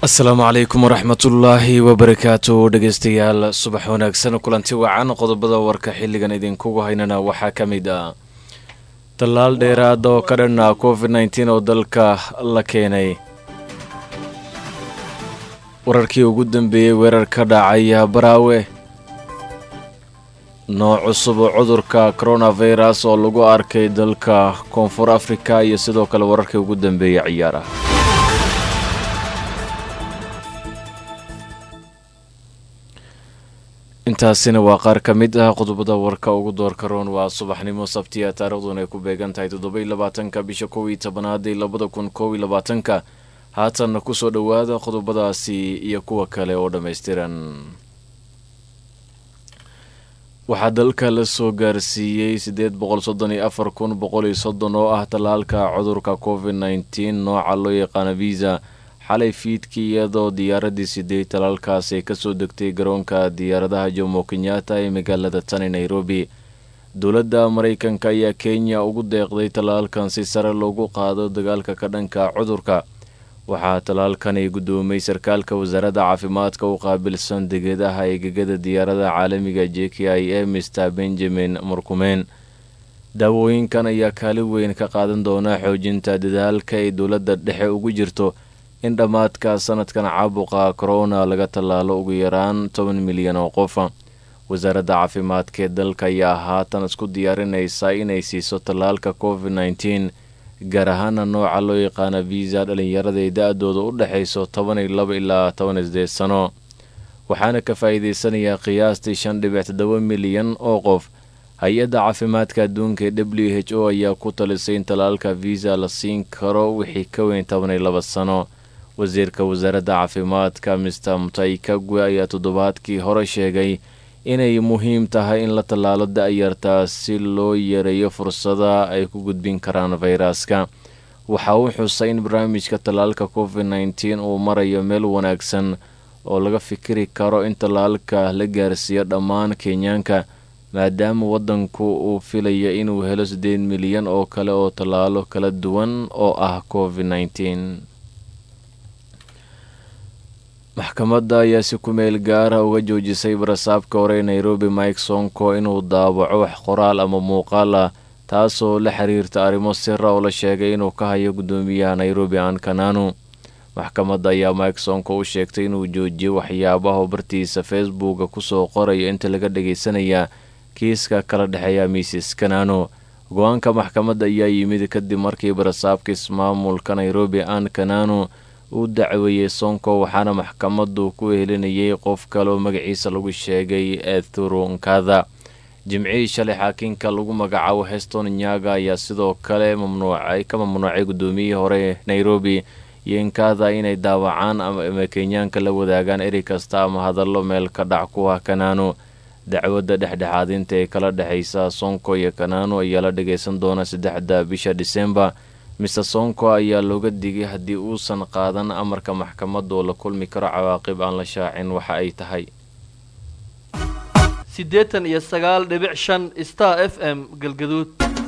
asalaamu calaykum waraxmatullaahi wabarakaatu dhegeystayaal subax wanaagsan kulanti wacan qodobada warka xilligan idinkugu haynana waxaa ka mid ah tallaal dheeraad oo ka dhanna covid-19 oo dalka la keenay wararkii ugu dambeeyey weerar ka dhacaya baraawe nooc cusub oo cudurka coronavirus oo lagu arkay dalka koonfur afrika iyo sidoo kale wararkii ugu dambeeyey ciyaaraha intaasina waa qaar ka mid ah qodobada warka ugu doorka roon waa subaxnimo sabtiya taariikhduna ay ku beegan tahay 27 bisha 11 2021 haatanna kusoo dhowaada qodobadaasi iyo kuwa kale oo dhammaystiran waxaa dalka la soo gaarsiiyey 834,130 oo ah tallaalka cudurka covid-19 nooca loo yaqaano visa xalay fiidkii iyadoo diyaaradii sideed talaalkaasi kasoo degtay garoonka diyaaradaha Jomo Kenyatta ee magaalada tani Nairobi. dowladda Mareykanka ayaa Kenya ugu deeqday talaalkan si sare loogu qaado dagaalka ka dhanka cudurka. waxaa talaalkan ay gudoomay sarkaalka wasaaradda caafimaadka u qaabilsan degedaha eegagada diyaarada caalamiga JKIA Mr. Benjamin Murkumen. daawooyinkan ayaa kaalin weyn ka qaadan doona xoojinta dadaalka ay dowladda dhexe ugu jirto in dhamaadka sanadkan caabuqa corona laga tallaalo ugu yaraan 10 milyan oo qof. wasaaradda caafimaadka ee dalka ayaa haatan isku diyaarinaysa inay siiso tallaalka covid-19 gaar ahaana nooca loo yaqaano visa dhalinyarada ee da-dooda u dhexayso 12 ilaa 18 sano waxaana ka faa'iideysanaya qiyaastii 5.7 milyan oo qof. hay-adda caafimaadka adduunka ee WHO ayaa ku talisay in tallaalka visa la siin karo wixii ka weyn 12 sano. wasiirka wasaaradda caafimaadka Mr. Mutahi Kagwe ayaa toddobaadkii hore sheegay inay muhiim tahay in la tallaalo da-yarta si loo yareeyo fursada ay ku gudbin karaan fayraska. waxa uu xusay in barnaamijka tallaalka covid-19 uu marayo meel wanaagsan oo laga fikiri karo in tallaalka la gaarsiiyo dhammaan Kenyaanka maadaama waddanku uu filayo inuu helo 8 milyan oo kale oo tallaalo kala duwan oo ah covid-19. maxkamadda ayaa si ku meel gaara uga joojisay barasaabka hore Nairobi Mike Sonko inuu daawaco wax qoraal ama muuqaal ah taasoo la xiriirta arrimo sir ah oo la sheegay inuu ka hayo gudoomiyaha Nairobi Anne Kananu. maxkamadda ayaa Mike Sonko u sheegtay inuu joojiyo waxyaabaha bartiisa Facebook kusoo qorayo inta laga dhageysanaya kiiska kala dhexeeya Mrs. Kananu. go-aanka maxkamadda ayaa yimid kadib markii barasaabka ismaamulka Nairobi Anne Kananu uu dacweeyay Sonko waxaana maxkamaddu ku helinayay qof kale oo magaciisa lagu sheegay Ethuru Nkatha. jimcihii shalay xaakinka lagu magacaabo Heston Nyaga ayaa sidoo kale mamnuucay gudoomiyihii hore Nairobi iyo Nkatha inay daawacaan ama Kenyaanka la wadaagaan eri kasta ama hadallo meel ka dhac ku ah Kananu. dacwadda dhexdhexaadinta ee kala dhexaysa Sonko iyo Kananu ayaa la dhageysan doona 3 bisha December. Mr. Sonko ayaa looga digay haddii uusan qaadan amarka maxkamadda oo la kulmi karo cawaaqib aan la shaacin waxa ay tahay. 89.5 Star FM Galgaduud.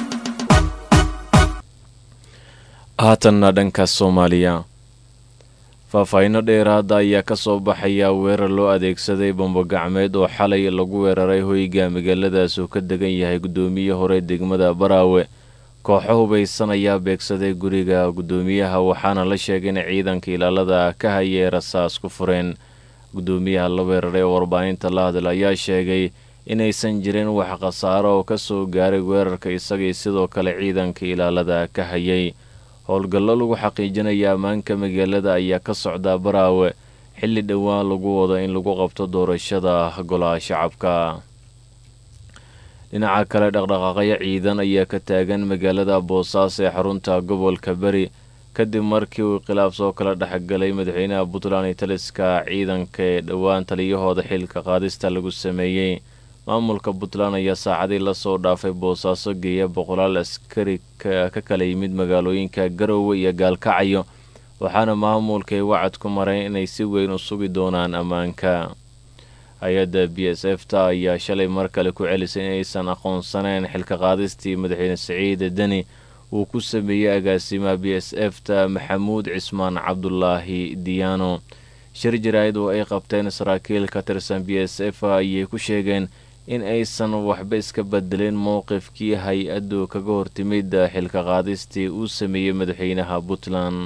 haatanna dhanka Soomaaliya faahfaahinno dheeraad ayaa ka soo baxaya weerar loo adeegsaday bombo gacmeed oo xalay lagu weeraray hoyga magaaladaas oo ka degan yahay gudoomiye hore degmada Baraawe. kooxo hubaysan ayaa beegsaday guriga gudoomiyaha waxaana la sheegay in ciidanka ilaalada ka hayay rasaas ku fureen. gudoomiyaha la weeraray warbaahinta la hadlay ayaa sheegay inaysan jirin wax khasaaro oo ka soo gaaray weerarka isagii sidoo kale ciidanka ilaalada ka hayay. howlgallo lagu xaqiijinaya ammaanka magaalada ayaa ka socda Baraawe xilli dhowaan lagu wado in lagu qabto doorashada golaha shacabka. dhinaca kale dhaqdhaqaaqyo ciidan ayaa ka taagan magaalada Boosaaso ee xarunta gobolka Bari kadib markii uu khilaaf soo kala dhexgalay madaxweynaha Puntland iyo taliska ciidanka ee dhowaan taliyahooda xilka qaadista lagu sameeyay. maamulka Puntland ayaa saacadii la soo dhaafay Boosaaso geeya 100 askari ka kala yimid magaalooyinka Garowe iyo Gaalkacyo waxaana maamulka ay wacad ku maray inay si weyn u sugi doonaan ammaanka. hay-adda BSF-ta ayaa shalay mar kale ku celisay inaysan aqoonsanayn xilka qaadistii madaxweyne Siciid Deni uu ku sameeyey agaasimaha b s f ta maxamuud cismaan cabdulaahi diyaano. shir jaraa'id oo ay qabteen saraakiil ka tirsan b s f ayay ku sheegeen in aysan waxba iska bedelin mowqifkii hay-addu kaga hortimid xilka qaadistii uu sameeyey madaxweynaha puntland.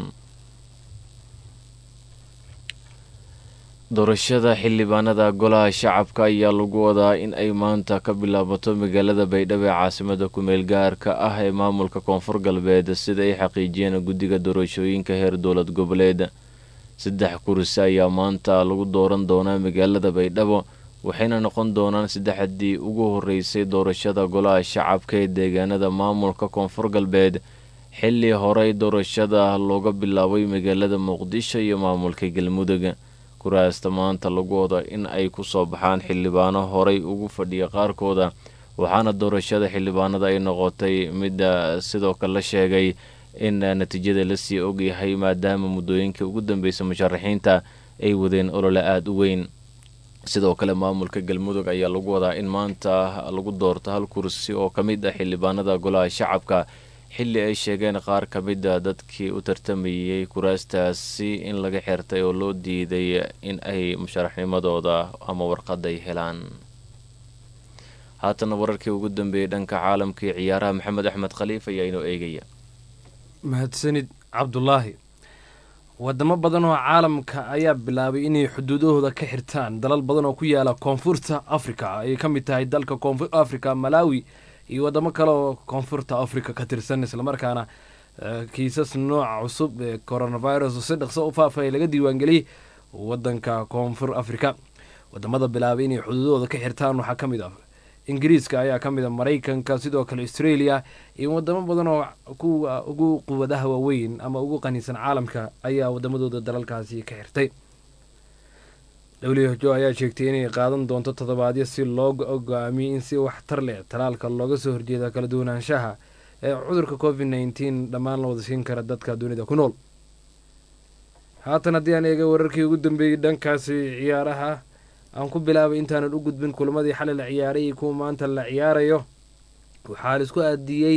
doorashada xildhibaanada golaha shacabka ayaa lagu wadaa in ay maanta ka bilaabato magaalada baydhabo ee caasimada ku-meel gaarka ah ee maamulka koonfur galbeed sida ay xaqiijiyeen guddiga doorashooyinka heer dowlad goboleed. 3 kursi ayaa maanta lagu dooran doonaa magaalada baydhabo waxayna noqon doonaan 3dii ugu horeysay doorashada golaha shacabka ee deegaanada maamulka koonfur galbeed xilli horey doorashada looga bilaabay magaalada muqdisho iyo maamulka galmudug. kuraasta maanta lagu wada in ay ku soo baxaan xildhibaano horey ugu fadhiya qaarkooda waxaana doorashada xildhibaanada ay noqotay mid sidoo kale la sheegay in natiijada lasii ogyahay maadaama muddooyinkii ugu dambeysay musharaxiinta ay wadeen olole aada u weyn. sidoo kale maamulka galmudug ayaa lagu wadaa in maanta lagu doorto 1 kursi oo ka mid ah xildhibaanada golaha shacabka xilli ay sheegeen qaar ka mid a dadkii u tartamayay kuraastaasi in laga xirtay oo loo diiday in ay musharaxnimadooda ama warqaday helaan. haatana wararkii ugu dambeeyey dhanka caalamka iyo ciyaaraha maxamed axmed khaliif ayaa inoo eegaya. mahadsanid cabdulaahi. wadamo badan oo caalamka ayaa bilaabay inay xuduudahooda ka xirtaan dalal badan oo ku yaala koonfurta africa ay ka mid tahay dalka koonfur africa malawi iyo wadamo kale oo koonfurta africa ka tirsan islamarkaana kiisas nooca cusub ee coronavirus si dhaqso u faafay laga diiwaangeliyey wadanka koonfur africa. wadamada bilaabay inay xuduudahooda ka xirtaan waxaa ka mid ah ingiriiska ayaa ka mid a maraykanka sidoo kale australia iyo wadamo badan oo kuwa ugu quwadaha waaweyn ama ugu qaniisan caalamka ayaa wadamadooda dalalkaasi ka xirtay. WHO ayaa sheegtay inay qaadan doonto toddobaadyo si looga ogaamiyo in si waxtar leh talaalka looga soo horjeeda kala duwanaanshaha ee cudurka covid-19 dhammaan la wada siin kara dadka dunida ku nool. haatan haddii aan eega wararkii ugu dambeeyey dhankaasi ciyaaraha aan ku bilaabay intaanan u gudbin kulamadii xalay la ciyaaray iyo kuwa maanta la ciyaarayo waxaa la isku aadiyey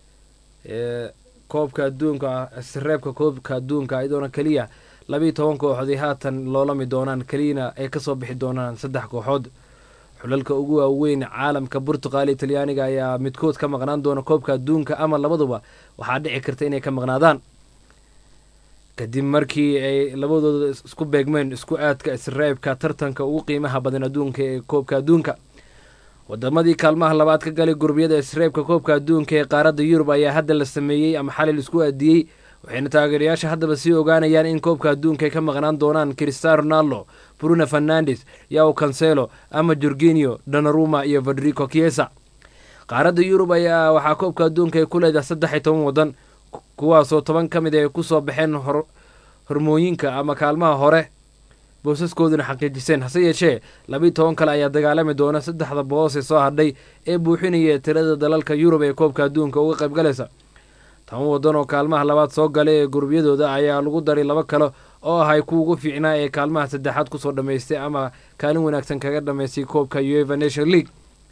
koobka adduunka isreebka koobka adduunka iyadoona keliya 12 kooxood haatan loolami doonaan keliyana ay kasoo bixi doonaan 3 kooxood. xulalka ugu waaweyn caalamka Portugal iyo Talyaaniga ayaa midkood ka maqnaan doona koobka adduunka ama labaduba waxaa dhici karta inay ka maqnaadaan kadib markii ay labadooda isku beegmeen isku aadka isreebka tartanka ugu qiimaha badan adduunka ee koobka adduunka. wadamadii kaalmaha labaad ka galay gurbiyada isreebka koobka adduunka ee qaaradda Yurub ayaa hadda la sameeyey ama xalay isku aadiyey waxayna taageerayaasha haddaba sii ogaanayaan in koobka adduunka ay ka maqnaan doonaan Cristiano Ronaldo, Bruno Fernandes, Joao Cancelo ama Jorginho, Donnarumma iyo Federico Chiesa. qaaradda Yurub ayaa waxaa koobka adduunka ay ku leedahay 13 wadan kuwaasoo 10 ka mid ay ku soo baxeen hormooyinka ama kaalmaha hore boosaskooduna xaqiijiseen. hase yeeshee 12 kale ayaa dagaalami doona 3 boos ee soo hadhay ee buuxinaya tirada dalalka Yurub ee koobka adduunka uga qayb galaysa. 10 wadan oo kaalmaha labaad soo galay ee gurbiyadooda ayaa lagu daray 2 kale oo ahay kuwa ugu fiicnaa ee kaalmaha saddexaad kusoo dhammaystay ama kaalin wanaagsan kaga dhammaystay koobka UEFA Nation League.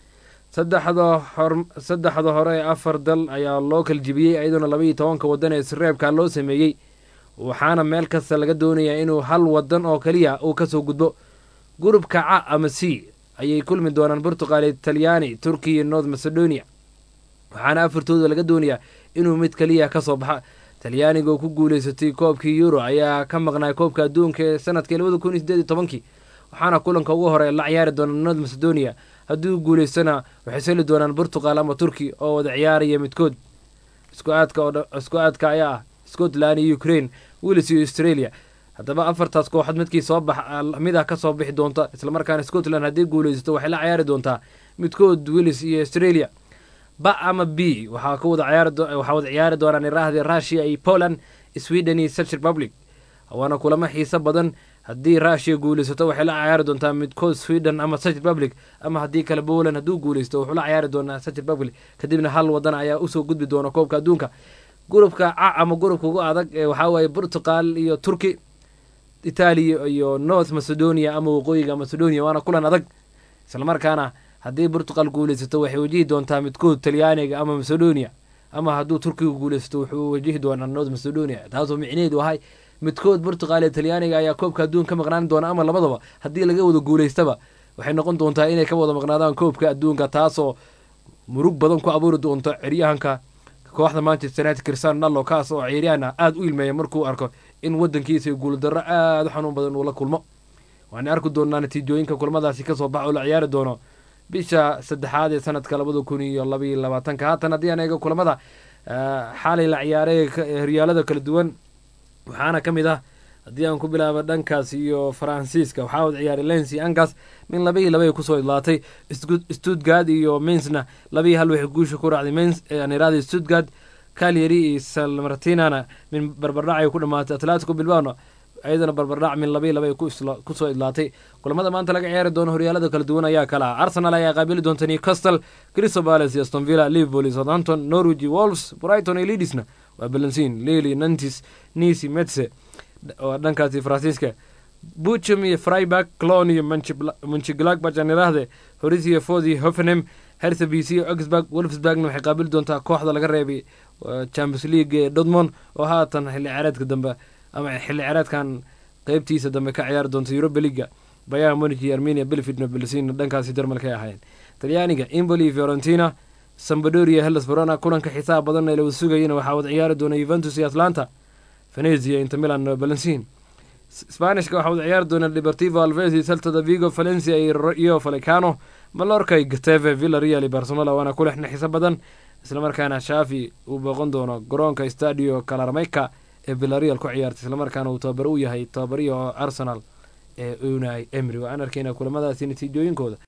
saddexda hore ee 4 dal ayaa loo kala jibiyey iyadoona 12 wadan ee isreebka loo sameeyey waxaana meel kasta laga doonayaa inuu hal wadan oo kaliya uu kasoo gudbo. gurubka A ama C ayay kulmi doonaan Portugal, Talyaani, Turkiya iyo North Macedonia waxaana afartooda laga doonayaa inuu mid kaliya kasoo baxa. Talyaaniga oo ku guuleysatay koobkii Euro ayaa ka maqnaa koobka adduunka ee sanadkii 2018 waxaana kulanka ugu hore la ciyaari doona North Macedonia haddii uu guuleystana waxay sali doonaan Portugal ama Turkiya oo wada ciyaaraya midkood. isku aadka ayaa ah Scotland iyo Ukraine, Wales iyo Australia. haddaba afartaas kooxood midkii soo bax mida ka soo bixi doonta isla markaana Scotland haddii guuleysto waxay la ciyaari doontaa midkood Wales iyo Australia. ba ama B waxaa wada ciyaari doonaan iraahda Russia iyo Poland, Sweden iyo Czech Republic. waana kulamo xiiso badan haddii Russia guuleysato waxay la ciyaari doontaa midkood Sweden ama Czech Republic ama haddii kale Poland hadduu guuleysto wuxuu la ciyaari doonaa Czech Republic kadibna hal wadan ayaa usoo gudbi doona koobka adduunka. gurubka A ama gurubka ugu adag waxaa waaye Portugal iyo Turkey, Italia iyo North Macedonia ama waqooyiga Macedonia waana kulan adag isla markaana haddii Portugal guuleysato waxay wajihi doontaa midkood Talyaaniga ama Macedonia ama hadduu turkiga guuleysto wuxuu wajihi doonaa north macedonia, taasoo micnaheedu ahay midkood Portugal iyo Talyaaniga ayaa koobka adduun ka maqnaan doona, ama labadaba haddii laga wada guuleystaba waxay noqon doontaa inay ka wada maqnaadaan koobka adduunka, taasoo murug badan ku abuuri doonto ciryahanka kooxda Manchester United Cristiano Ronaldo, kaas oo ciyaaryahan aad u ilmeeya markuu arko in wadankiisa guuldarro aad u xanuun badan uu la kulmo. waxaan arki doonaa natiijooyinka kulamadaasi kasoo bax oo la ciyaari doono bisha 3 ee sanadka 2022. haatan haddii aan eego kulamada xalay la ciyaaray horyaalada kala duwan, waxaana ka mid ah haddii aan ku bilaabo dhankaas iyo Faransiiska, waxaa wada ciyaaray Lens iyo Angers min 2-2 kusoo idlaatay. Stuttgart iyo Mainz-na 2-1 waxay guusha ku raacday Mainz ee Stuttgart. Cagliari iyo Salernitana min barbardhac ay ku dhamaatay. Atletico Bilbao ayadana barbardhac min 2-2 kusoo idlaatay. kulamada maanta laga ciyaari doono horyaalada kala duwan ayaa kala ah: Arsenal ayaa qaabili doonta Newcastle, Crystal Palace iyo Aston Villa, Liverpool, Southampton, Norwich, Wolves, Brighton iyo Leeds-na waa Valencia, Lille, Nantes, Nice, Metz oo dhankaasi Faransiiska. Bochum iyo Freiburg, Cologne iyo Mönchengladbach janiraahde, Horizia iyo Fozi, Hoffenheim, Hertha BC iyo Augsburg. Wolfsburgna waxay qaabili doontaa kooxda laga reebay Champions League ee Dortmund oo haatan xilli ciyaareedka dambe ama xilli ciyaareedkan qaybtiisa dambe ka ciyaari doonta Europa League. Bayern Munich iyo Arminia Bielefeld Belsin dhankaasi Jarmalka ay ahaayeen. Talyaaniga Empoli, Fiorentina, Sampdoria, Hellas Verona kulanka xisaab badan ee la sugayeen waxaa wada ciyaari doona Juventus iyo Atlanta, Venezia, Inter Milan, Valencia. Isbaanishka waxaa wada ciyaari doona Deportivo Alaves, Celta de Vigo, Valencia iyo Vallecano, Mallorca, Getafe, Villarreal iyo Barcelona waana kulan xisaab badan, isla markaana Xavi uu booqan doono garoonka Stadio Calarmeca ee Villarreal ku ciyaartay, isla markaana uu tababar u yahay tababariyo Arsenal ee Unai Emery. Waan arkaynaa kulamadaasi natiijooyinkooda.